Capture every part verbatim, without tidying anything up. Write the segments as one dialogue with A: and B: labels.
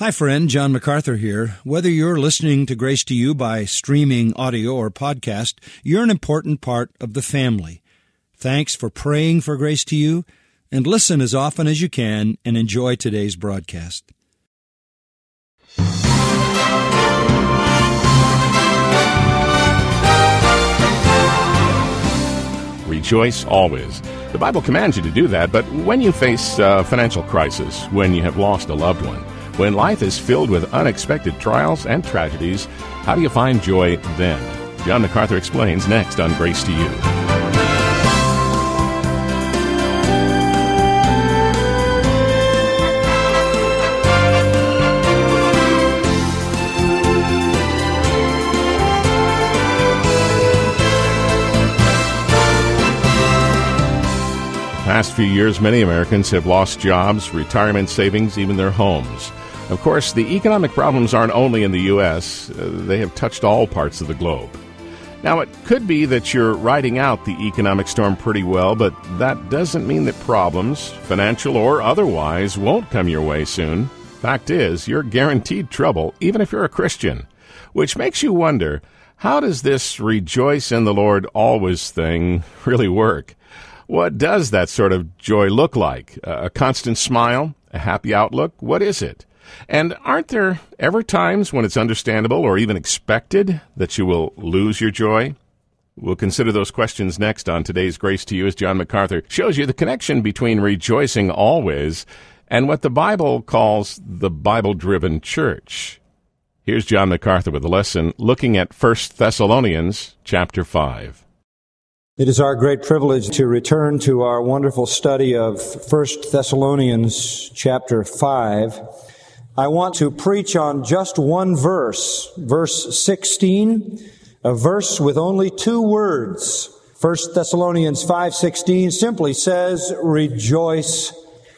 A: Hi, friend. John MacArthur here. Whether you're listening to Grace to You by streaming audio or podcast, you're an important part of the family. Thanks for praying for Grace to You, and listen as often as you can and enjoy today's broadcast.
B: Rejoice always. The Bible commands you to do that, but when you face a financial crisis, when you have lost a loved one, when life is filled with unexpected trials and tragedies, how do you find joy then? John MacArthur explains next on Grace to You. Past few years, many Americans have lost jobs, retirement savings, even their homes. Of course, the economic problems aren't only in the U S, uh, they have touched all parts of the globe. Now, it could be that you're riding out the economic storm pretty well, but that doesn't mean that problems, financial or otherwise, won't come your way soon. Fact is, you're guaranteed trouble, even if you're a Christian. Which makes you wonder, how does this rejoice in the Lord always thing really work? What does that sort of joy look like? A constant smile? A happy outlook? What is it? And aren't there ever times when it's understandable or even expected that you will lose your joy? We'll consider those questions next on today's Grace to You as John MacArthur shows you the connection between rejoicing always and what the Bible calls the Bible-driven church. Here's John MacArthur with a lesson looking at First Thessalonians chapter five.
C: It is our great privilege to return to our wonderful study of First Thessalonians chapter five. I want to preach on just one verse, verse sixteen, a verse with only two words. First Thessalonians five sixteen simply says, "Rejoice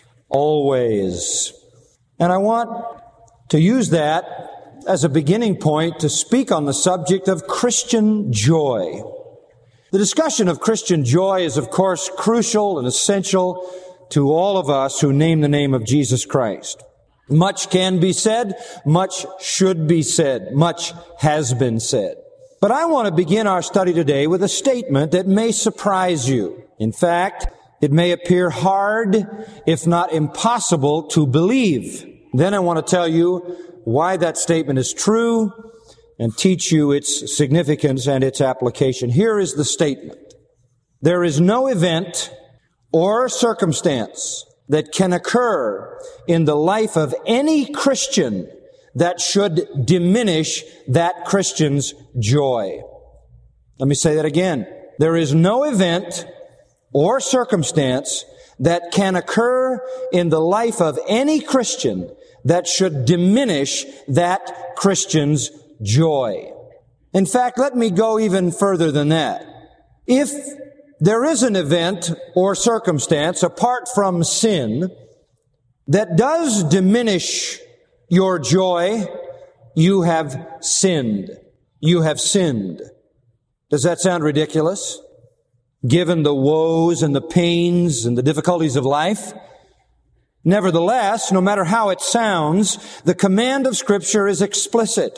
C: always." And I want to use that as a beginning point to speak on the subject of Christian joy. The discussion of Christian joy is, of course, crucial and essential to all of us who name the name of Jesus Christ. Much can be said, much should be said, much has been said. But I want to begin our study today with a statement that may surprise you. In fact, it may appear hard, if not impossible, to believe. Then I want to tell you why that statement is true and teach you its significance and its application. Here is the statement. There is no event or circumstance that can occur in the life of any Christian that should diminish that Christian's joy. Let me say that again. There is no event or circumstance that can occur in the life of any Christian that should diminish that Christian's joy. In fact, let me go even further than that. If there is an event or circumstance apart from sin that does diminish your joy, you have sinned. You have sinned. Does that sound ridiculous? Given the woes and the pains and the difficulties of life? Nevertheless, no matter how it sounds, the command of Scripture is explicit.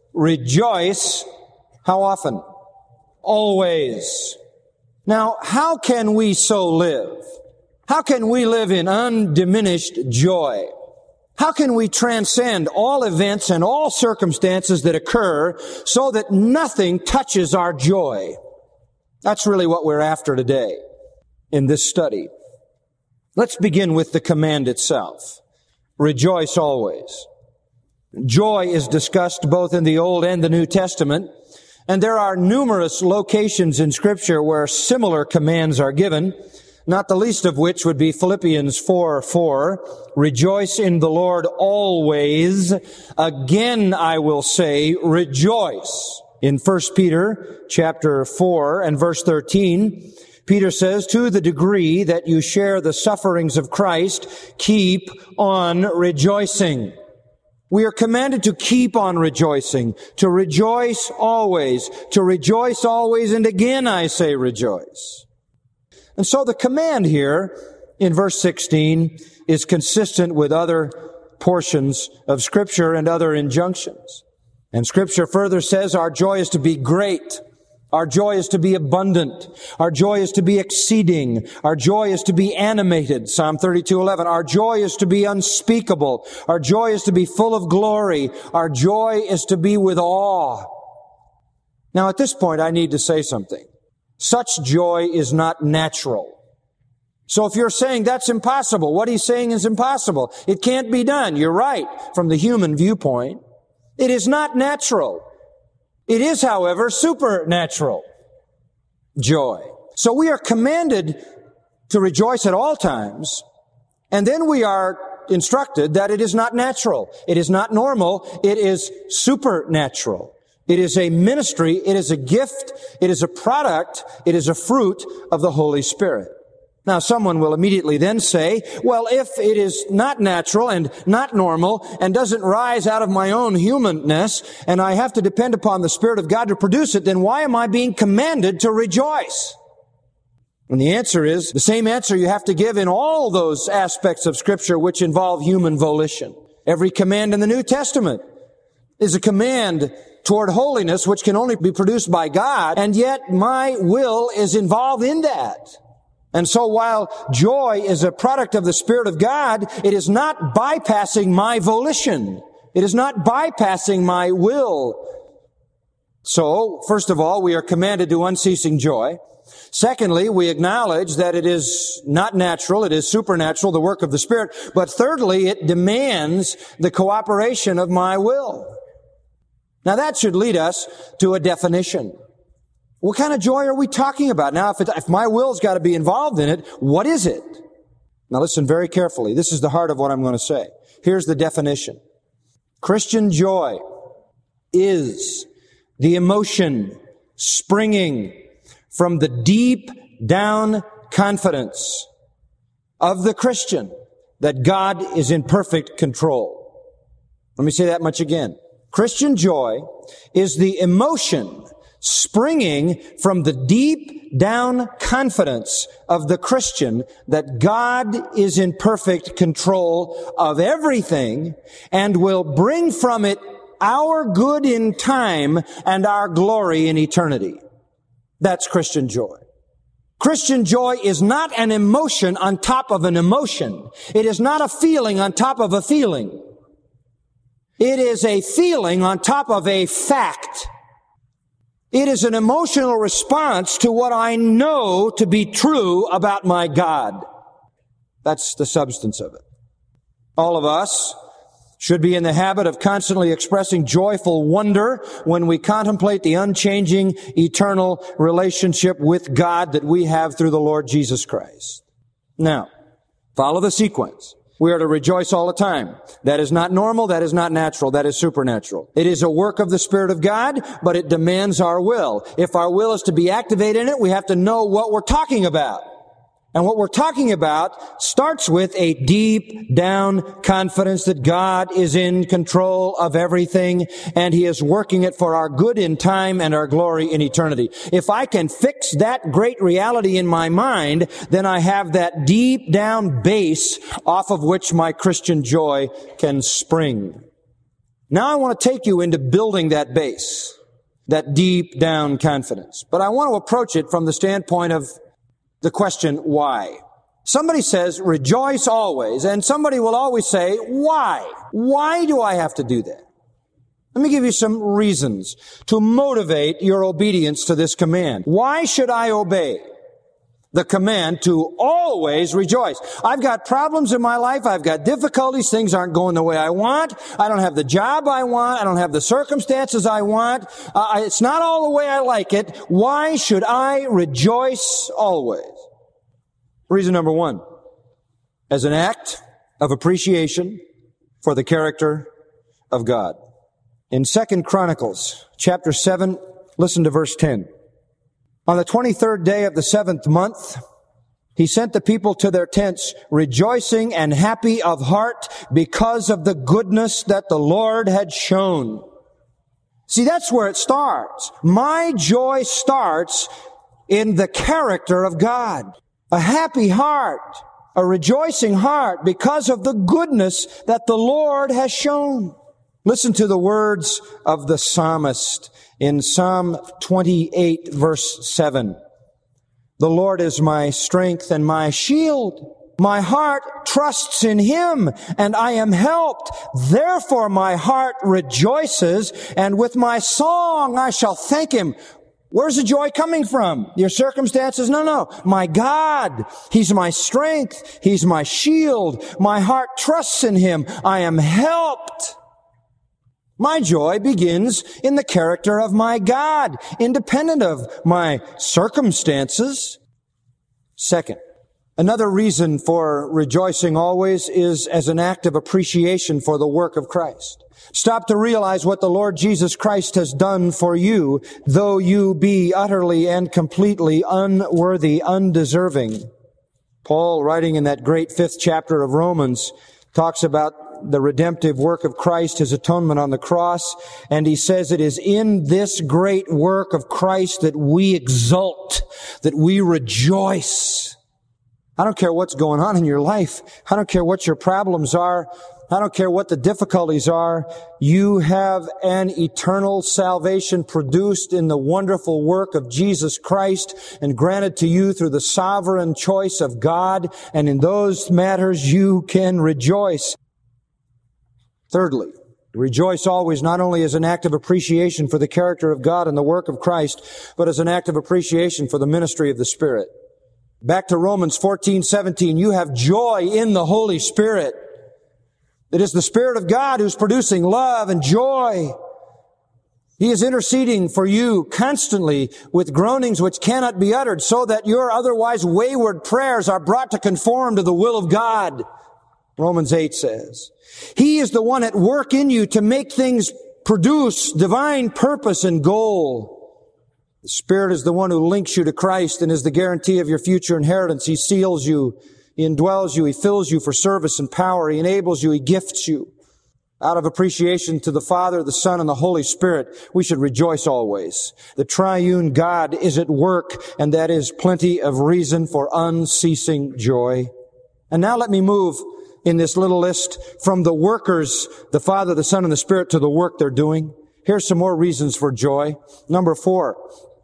C: Rejoice, how often? Always. Now, how can we so live? How can we live in undiminished joy? How can we transcend all events and all circumstances that occur so that nothing touches our joy? That's really what we're after today in this study. Let's begin with the command itself. Rejoice always. Joy is discussed both in the Old and the New Testament, and there are numerous locations in Scripture where similar commands are given, not the least of which would be Philippians four four, "Rejoice in the Lord always. Again I will say, rejoice." In First Peter chapter four and verse thirteen, Peter says, "To the degree that you share the sufferings of Christ, keep on rejoicing." We are commanded to keep on rejoicing, to rejoice always, to rejoice always, and again I say rejoice. And so the command here in verse sixteen is consistent with other portions of Scripture and other injunctions. And Scripture further says our joy is to be great. Our joy is to be abundant. Our joy is to be exceeding. Our joy is to be animated. Psalm thirty-two eleven. Our joy is to be unspeakable. Our joy is to be full of glory. Our joy is to be with awe. Now at this point I need to say something. Such joy is not natural. So if you're saying that's impossible, what he's saying is impossible. It can't be done. You're right from the human viewpoint. It is not natural. It is, however, supernatural joy. So we are commanded to rejoice at all times, and then we are instructed that it is not natural. It is not normal. It is supernatural. It is a ministry. It is a gift. It is a product. It is a fruit of the Holy Spirit. Now, someone will immediately then say, well, if it is not natural and not normal and doesn't rise out of my own humanness, and I have to depend upon the Spirit of God to produce it, then why am I being commanded to rejoice? And the answer is the same answer you have to give in all those aspects of Scripture which involve human volition. Every command in the New Testament is a command toward holiness which can only be produced by God, and yet my will is involved in that. And so while joy is a product of the Spirit of God, it is not bypassing my volition. It is not bypassing my will. So, first of all, we are commanded to unceasing joy. Secondly, we acknowledge that it is not natural, it is supernatural, the work of the Spirit. But thirdly, it demands the cooperation of my will. Now that should lead us to a definition. What kind of joy are we talking about? Now, if, it, if my will's got to be involved in it, what is it? Now listen very carefully. This is the heart of what I'm going to say. Here's the definition. Christian joy is the emotion springing from the deep down confidence of the Christian that God is in perfect control. Let me say that much again. Christian joy is the emotion springing from the deep down confidence of the Christian that God is in perfect control of everything and will bring from it our good in time and our glory in eternity. That's Christian joy. Christian joy is not an emotion on top of an emotion. It is not a feeling on top of a feeling. It is a feeling on top of a fact. It is an emotional response to what I know to be true about my God. That's the substance of it. All of us should be in the habit of constantly expressing joyful wonder when we contemplate the unchanging, eternal relationship with God that we have through the Lord Jesus Christ. Now, follow the sequence. We are to rejoice all the time. That is not normal. That is not natural. That is supernatural. It is a work of the Spirit of God, but it demands our will. If our will is to be activated in it, we have to know what we're talking about. And what we're talking about starts with a deep down confidence that God is in control of everything and He is working it for our good in time and our glory in eternity. If I can fix that great reality in my mind, then I have that deep down base off of which my Christian joy can spring. Now I want to take you into building that base, that deep down confidence. But I want to approach it from the standpoint of the question, why? Somebody says, rejoice always, and somebody will always say, why? Why do I have to do that? Let me give you some reasons to motivate your obedience to this command. Why should I obey the command to always rejoice? I've got problems in my life. I've got difficulties. Things aren't going the way I want. I don't have the job I want. I don't have the circumstances I want. Uh, it's not all the way I like it. Why should I rejoice always? Reason number one, as an act of appreciation for the character of God. In Second Chronicles chapter seven, listen to verse ten. On the twenty-third day of the seventh month, he sent the people to their tents, rejoicing and happy of heart because of the goodness that the Lord had shown. See, that's where it starts. My joy starts in the character of God. A happy heart a rejoicing heart because of the goodness that the Lord has shown. Listen to the words of the psalmist in Psalm twenty-eight, verse seven. The Lord is my strength and my shield. My heart trusts in Him, and I am helped. Therefore my heart rejoices, and with my song I shall thank Him. Where's the joy coming from? Your circumstances? No, no. My God. He's my strength. He's my shield. My heart trusts in Him. I am helped. My joy begins in the character of my God, independent of my circumstances. Second, another reason for rejoicing always is as an act of appreciation for the work of Christ. Stop to realize what the Lord Jesus Christ has done for you, though you be utterly and completely unworthy, undeserving. Paul, writing in that great fifth chapter of Romans, talks about the redemptive work of Christ, His atonement on the cross, and he says it is in this great work of Christ that we exult, that we rejoice. I don't care what's going on in your life. I don't care what your problems are. I don't care what the difficulties are. You have an eternal salvation produced in the wonderful work of Jesus Christ and granted to you through the sovereign choice of God. And in those matters, you can rejoice. Thirdly, rejoice always not only as an act of appreciation for the character of God and the work of Christ, but as an act of appreciation for the ministry of the Spirit. Back to Romans fourteen seventeen, you have joy in the Holy Spirit. It is the Spirit of God who's producing love and joy. He is interceding for you constantly with groanings which cannot be uttered, so that your otherwise wayward prayers are brought to conform to the will of God. Romans eight says, He is the one at work in you to make things produce divine purpose and goal. The Spirit is the one who links you to Christ and is the guarantee of your future inheritance. He seals you. He indwells you. He fills you for service and power. He enables you. He gifts you. Out of appreciation to the Father, the Son, and the Holy Spirit, we should rejoice always. The triune God is at work, and that is plenty of reason for unceasing joy. And now let me move in this little list from the workers, the Father, the Son, and the Spirit, to the work they're doing. Here's some more reasons for joy. Number four,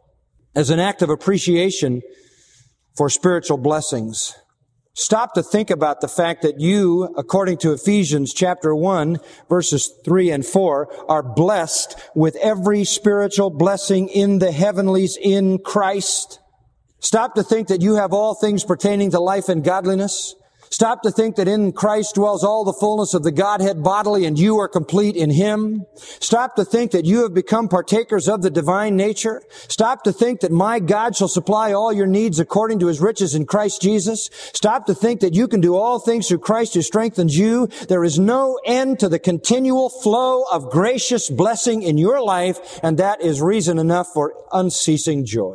C: as an act of appreciation for spiritual blessings. Stop to think about the fact that you, according to Ephesians chapter one, verses three and four, are blessed with every spiritual blessing in the heavenlies in Christ. Stop to think that you have all things pertaining to life and godliness. Stop to think that in Christ dwells all the fullness of the Godhead bodily and you are complete in Him. Stop to think that you have become partakers of the divine nature. Stop to think that my God shall supply all your needs according to His riches in Christ Jesus. Stop to think that you can do all things through Christ who strengthens you. There is no end to the continual flow of gracious blessing in your life, and that is reason enough for unceasing joy.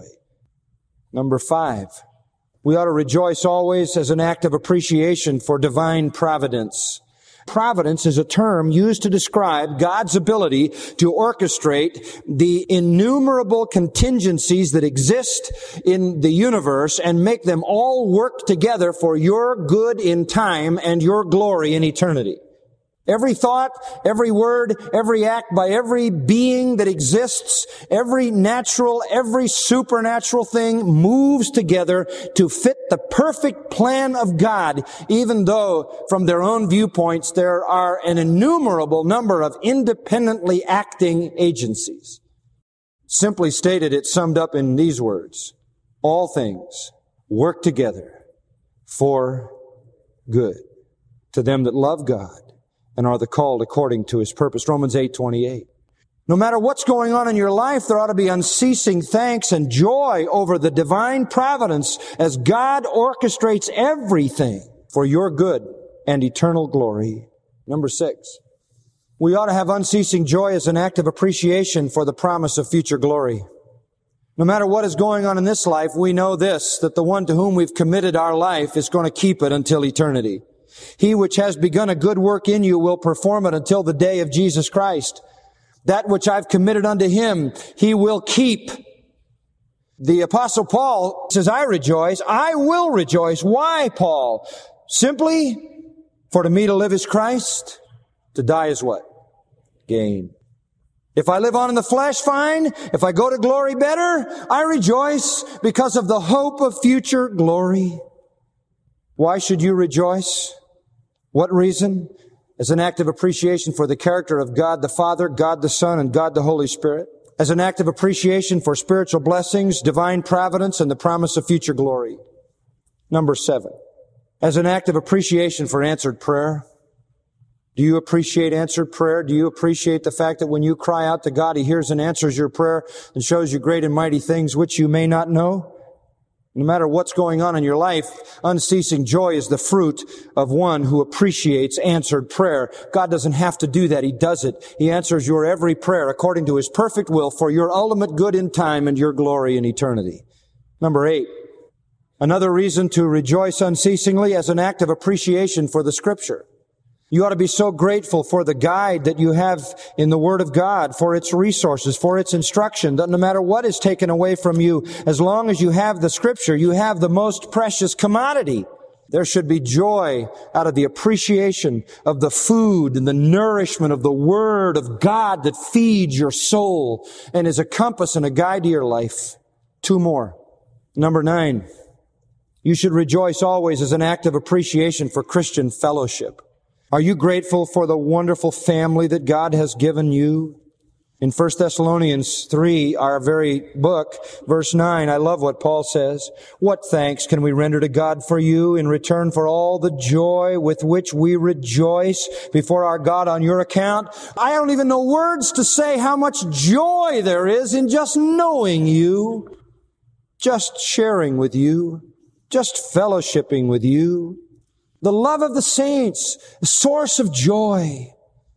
C: Number five. We ought to rejoice always as an act of appreciation for divine providence. Providence is a term used to describe God's ability to orchestrate the innumerable contingencies that exist in the universe and make them all work together for your good in time and your glory in eternity. Every thought, every word, every act by every being that exists, every natural, every supernatural thing moves together to fit the perfect plan of God, even though from their own viewpoints there are an innumerable number of independently acting agencies. Simply stated, it's summed up in these words: all things work together for good to them that love God and are the called according to His purpose. Romans eight twenty-eight. No matter what's going on in your life, there ought to be unceasing thanks and joy over the divine providence as God orchestrates everything for your good and eternal glory. Number six, we ought to have unceasing joy as an act of appreciation for the promise of future glory. No matter what is going on in this life, we know this, that the one to whom we've committed our life is going to keep it until eternity. He which has begun a good work in you will perform it until the day of Jesus Christ. That which I've committed unto Him, He will keep. The Apostle Paul says, I rejoice, I will rejoice. Why, Paul? Simply, for to me to live is Christ, to die is what? Gain. If I live on in the flesh, fine. If I go to glory, better. I rejoice because of the hope of future glory. Why should you rejoice? What reason? As an act of appreciation for the character of God the Father, God the Son, and God the Holy Spirit. As an act of appreciation for spiritual blessings, divine providence, and the promise of future glory. Number seven. As an act of appreciation for answered prayer. Do you appreciate answered prayer? Do you appreciate the fact that when you cry out to God, He hears and answers your prayer and shows you great and mighty things which you may not know? No matter what's going on in your life, unceasing joy is the fruit of one who appreciates answered prayer. God doesn't have to do that. He does it. He answers your every prayer according to His perfect will for your ultimate good in time and your glory in eternity. Number eight. Another reason to rejoice unceasingly as an act of appreciation for the Scripture. You ought to be so grateful for the guide that you have in the Word of God, for its resources, for its instruction, that no matter what is taken away from you, as long as you have the Scripture, you have the most precious commodity. There should be joy out of the appreciation of the food and the nourishment of the Word of God that feeds your soul and is a compass and a guide to your life. Two more. Number nine. You should rejoice always as an act of appreciation for Christian fellowship. Are you grateful for the wonderful family that God has given you? In First Thessalonians three, our very book, verse nine, I love what Paul says. What thanks can we render to God for you in return for all the joy with which we rejoice before our God on your account? I don't even know words to say how much joy there is in just knowing you, just sharing with you, just fellowshipping with you. The love of the saints, the source of joy.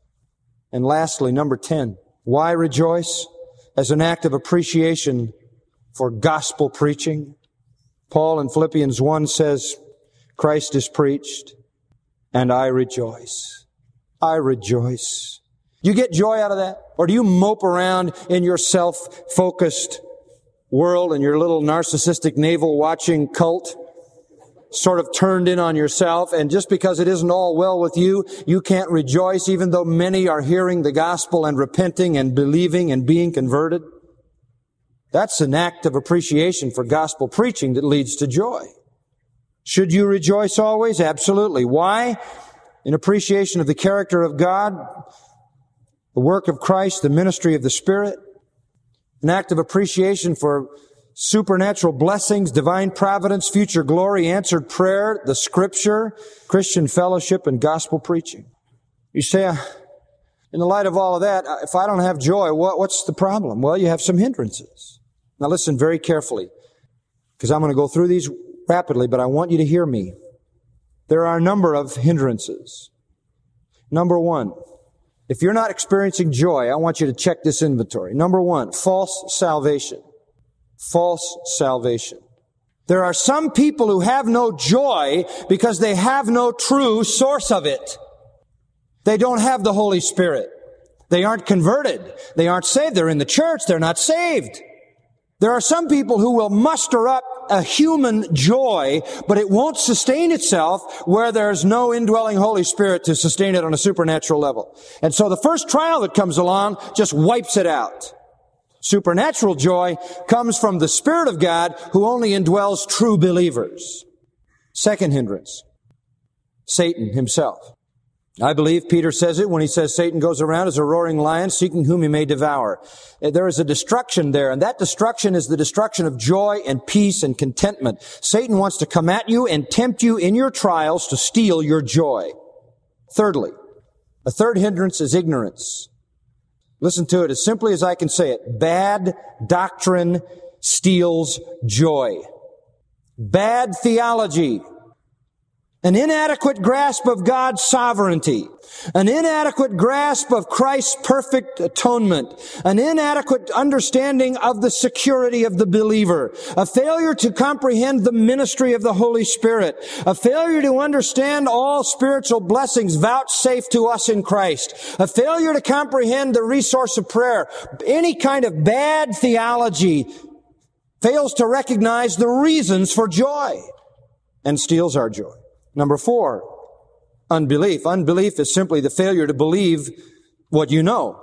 C: And lastly, number ten, why rejoice? As an act of appreciation for gospel preaching. Paul in Philippians one says, Christ is preached, and I rejoice. I rejoice. Do you get joy out of that? Or do you mope around in your self-focused world and your little narcissistic navel-watching cult? Sort of turned in on yourself, and just because it isn't all well with you, you can't rejoice even though many are hearing the gospel and repenting and believing and being converted. That's an act of appreciation for gospel preaching that leads to joy. Should you rejoice always? Absolutely. Why? In appreciation of the character of God, the work of Christ, the ministry of the Spirit, an act of appreciation for supernatural blessings, divine providence, future glory, answered prayer, the Scripture, Christian fellowship, and gospel preaching. You say, in the light of all of that, if I don't have joy, what, what's the problem? Well, you have some hindrances. Now listen very carefully, because I'm going to go through these rapidly, but I want you to hear me. There are a number of hindrances. Number one, if you're not experiencing joy, I want you to check this inventory. Number one, false salvation. False salvation. There are some people who have no joy because they have no true source of it. They don't have the Holy Spirit. They aren't converted. They aren't saved. They're in the church. They're not saved. There are some people who will muster up a human joy, but it won't sustain itself where there's no indwelling Holy Spirit to sustain it on a supernatural level. And so the first trial that comes along just wipes it out. Supernatural joy comes from the Spirit of God who only indwells true believers. Second hindrance, Satan himself. I believe Peter says it when he says Satan goes around as a roaring lion seeking whom he may devour. There is a destruction there, and that destruction is the destruction of joy and peace and contentment. Satan wants to come at you and tempt you in your trials to steal your joy. Thirdly, a third hindrance is ignorance. Listen to it as simply as I can say it. Bad doctrine steals joy. Bad theology. An inadequate grasp of God's sovereignty. An inadequate grasp of Christ's perfect atonement. An inadequate understanding of the security of the believer. A failure to comprehend the ministry of the Holy Spirit. A failure to understand all spiritual blessings vouchsafed to us in Christ. A failure to comprehend the resource of prayer. Any kind of bad theology fails to recognize the reasons for joy and steals our joy. Number four, unbelief. Unbelief is simply the failure to believe what you know.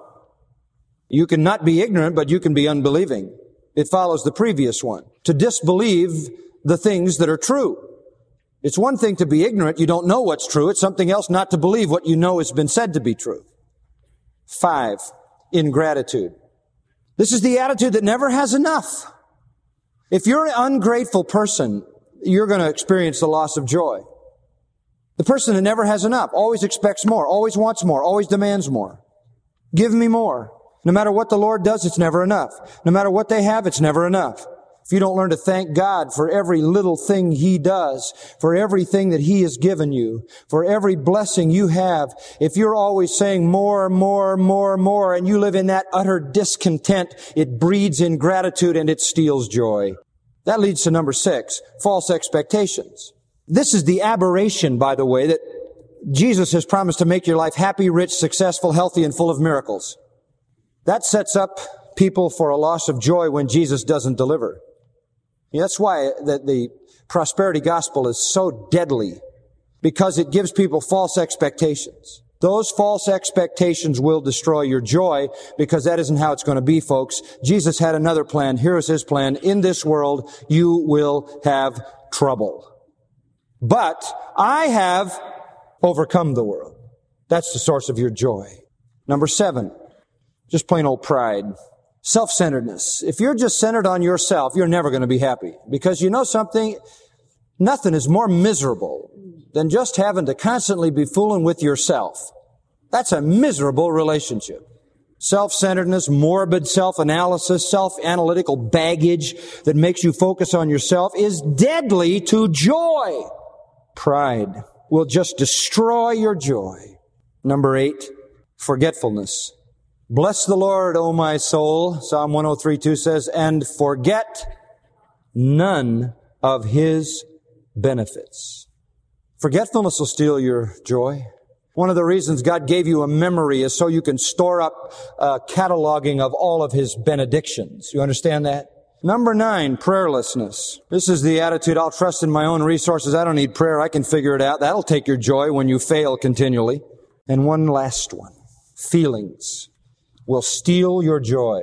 C: You can not be ignorant, but you can be unbelieving. It follows the previous one. To disbelieve the things that are true. It's one thing to be ignorant. You don't know what's true. It's something else not to believe what you know has been said to be true. Five, ingratitude. This is the attitude that never has enough. If you're an ungrateful person, you're going to experience the loss of joy. The person that never has enough always expects more, always wants more, always demands more. Give me more. No matter what the Lord does, it's never enough. No matter what they have, it's never enough. If you don't learn to thank God for every little thing He does, for everything that He has given you, for every blessing you have, if you're always saying more, more, more, more, and you live in that utter discontent, it breeds ingratitude and it steals joy. That leads to number six, false expectations. This is the aberration, by the way, that Jesus has promised to make your life happy, rich, successful, healthy, and full of miracles. That sets up people for a loss of joy when Jesus doesn't deliver. Yeah, that's why the, the prosperity gospel is so deadly, because it gives people false expectations. Those false expectations will destroy your joy, because that isn't how it's going to be, folks. Jesus had another plan. Here is His plan. In this world, you will have trouble. But I have overcome the world. That's the source of your joy. Number seven, just plain old pride. Self-centeredness. If you're just centered on yourself, you're never going to be happy. Because you know something? Nothing is more miserable than just having to constantly be fooling with yourself. That's a miserable relationship. Self-centeredness, morbid self-analysis, self-analytical baggage that makes you focus on yourself is deadly to joy. Pride will just destroy your joy. Number eight, forgetfulness. Bless the Lord, O my soul, Psalm one oh three two says, and forget none of His benefits. Forgetfulness will steal your joy. One of the reasons God gave you a memory is so you can store up a cataloging of all of His benedictions. You understand that? Number nine, prayerlessness. This is the attitude, I'll trust in my own resources. I don't need prayer. I can figure it out. That'll take your joy when you fail continually. And one last one, feelings will steal your joy.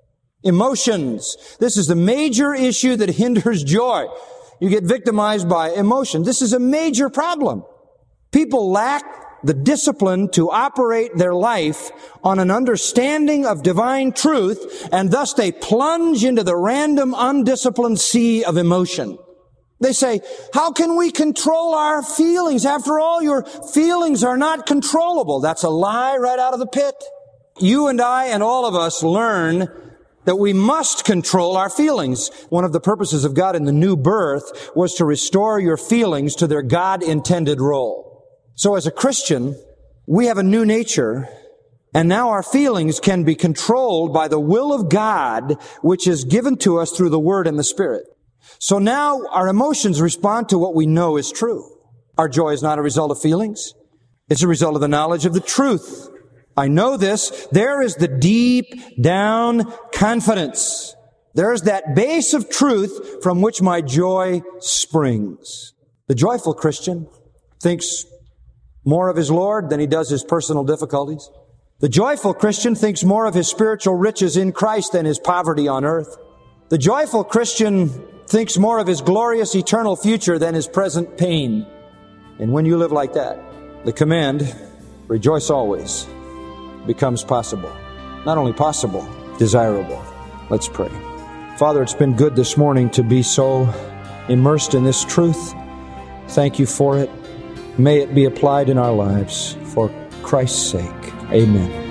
C: Emotions. This is the major issue that hinders joy. You get victimized by emotion. This is a major problem. People lack the discipline to operate their life on an understanding of divine truth, and thus they plunge into the random, undisciplined sea of emotion. They say, how can we control our feelings? After all, your feelings are not controllable. That's a lie right out of the pit. You and I and all of us learn that we must control our feelings. One of the purposes of God in the new birth was to restore your feelings to their God-intended role. So as a Christian, we have a new nature, and now our feelings can be controlled by the will of God, which is given to us through the Word and the Spirit. So now our emotions respond to what we know is true. Our joy is not a result of feelings. It's a result of the knowledge of the truth. I know this. There is the deep down confidence. There's that base of truth from which my joy springs. The joyful Christian thinks more of his Lord than he does his personal difficulties. The joyful Christian thinks more of his spiritual riches in Christ than his poverty on earth. The joyful Christian thinks more of his glorious eternal future than his present pain. And when you live like that, the command, rejoice always, becomes possible. Not only possible, desirable. Let's pray. Father, it's been good this morning to be so immersed in this truth. Thank you for it. May it be applied in our lives for Christ's sake. Amen.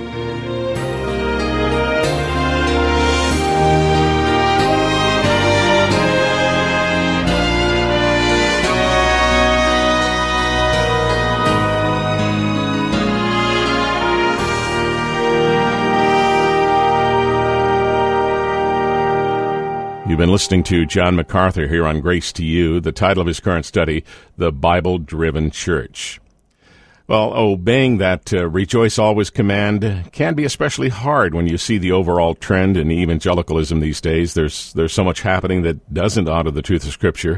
B: You've been listening to John MacArthur here on Grace to You. The title of his current study, The Bible-Driven Church. Well, obeying that uh, rejoice always command can be especially hard when you see the overall trend in evangelicalism these days. There's there's so much happening that doesn't honor the truth of Scripture.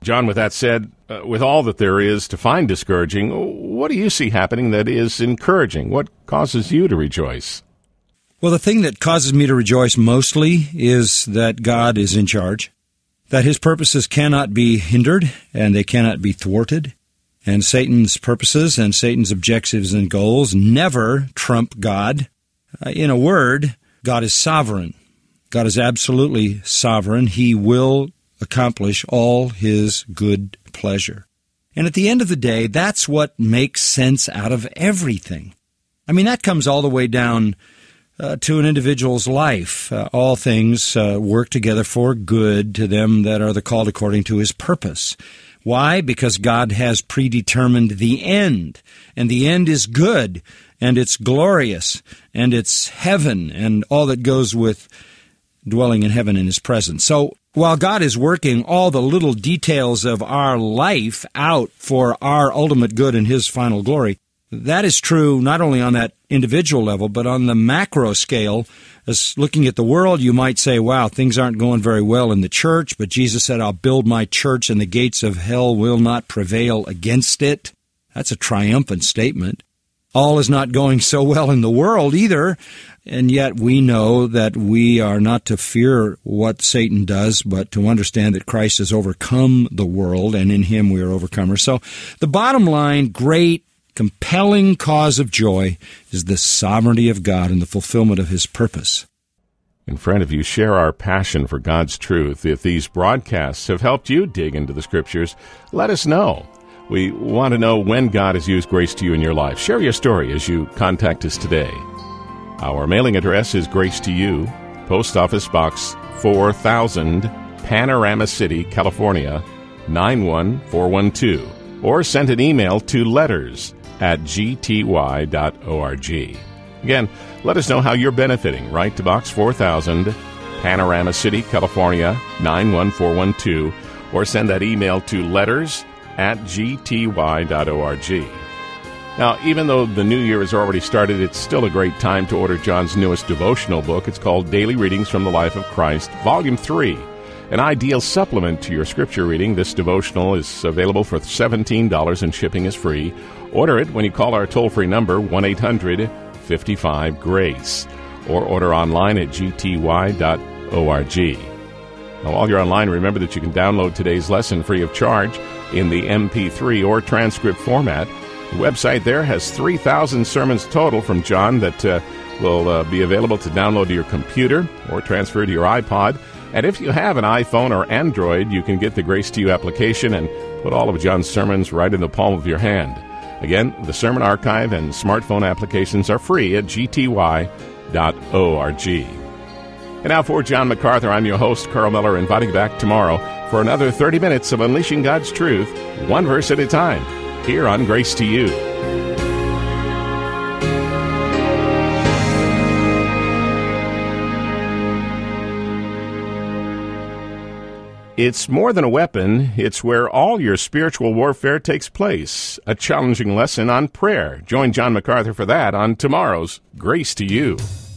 B: John, with that said, uh, with all that there is to find discouraging, what do you see happening that is encouraging? What causes you to rejoice?
A: Well, the thing that causes me to rejoice mostly is that God is in charge, that his purposes cannot be hindered and they cannot be thwarted, and Satan's purposes and Satan's objectives and goals never trump God. Uh, in a word, God is sovereign. God is absolutely sovereign. He will accomplish all his good pleasure. And at the end of the day, that's what makes sense out of everything. I mean, that comes all the way down uh, to an individual's life. Uh, all things uh, work together for good to them that are the called according to his purpose. Why? Because God has predetermined the end, and the end is good, and it's glorious, and it's heaven, and all that goes with dwelling in heaven in his presence. So while God is working all the little details of our life out for our ultimate good and his final glory, that is true not only on that individual level, but on the macro scale. As looking at the world, you might say, wow, things aren't going very well in the church, but Jesus said, I'll build my church and the gates of hell will not prevail against it. That's a triumphant statement. All is not going so well in the world either, and yet we know that we are not to fear what Satan does, but to understand that Christ has overcome the world, and in him we are overcomers. So the bottom line, great, compelling cause of joy is the sovereignty of God and the fulfillment of his purpose.
B: And friend, if you share our passion for God's truth, if these broadcasts have helped you dig into the Scriptures, let us know. We want to know when God has used Grace to You in your life. Share your story as you contact us today. Our mailing address is Grace to You, Post Office Box four thousand, Panorama City, California, nine one four one two. Or send an email to letters at g t y dot org. Again, let us know how you're benefiting. Write to Box four thousand, Panorama City, California, nine one four one two. Or send that email to letters at g t y dot org. Now, even though the new year has already started, it's still a great time to order John's newest devotional book. It's called Daily Readings from the Life of Christ, Volume three. An ideal supplement to your scripture reading, this devotional is available for seventeen dollars and shipping is free. Order it when you call our toll-free number, one eight hundred, five five, GRACE, or order online at g t y dot org. Now, while you're online, remember that you can download today's lesson free of charge in the M P three or transcript format. The website there has three thousand sermons total from John that uh, will uh, be available to download to your computer or transfer to your iPod. And if you have an iPhone or Android, you can get the Grace to You application and put all of John's sermons right in the palm of your hand. Again, the Sermon Archive and smartphone applications are free at g t y dot org. And now for John MacArthur, I'm your host, Carl Miller, inviting you back tomorrow for another thirty minutes of Unleashing God's Truth, one verse at a time, here on Grace to You. It's more than a weapon. It's where all your spiritual warfare takes place. A challenging lesson on prayer. Join John MacArthur for that on tomorrow's Grace to You.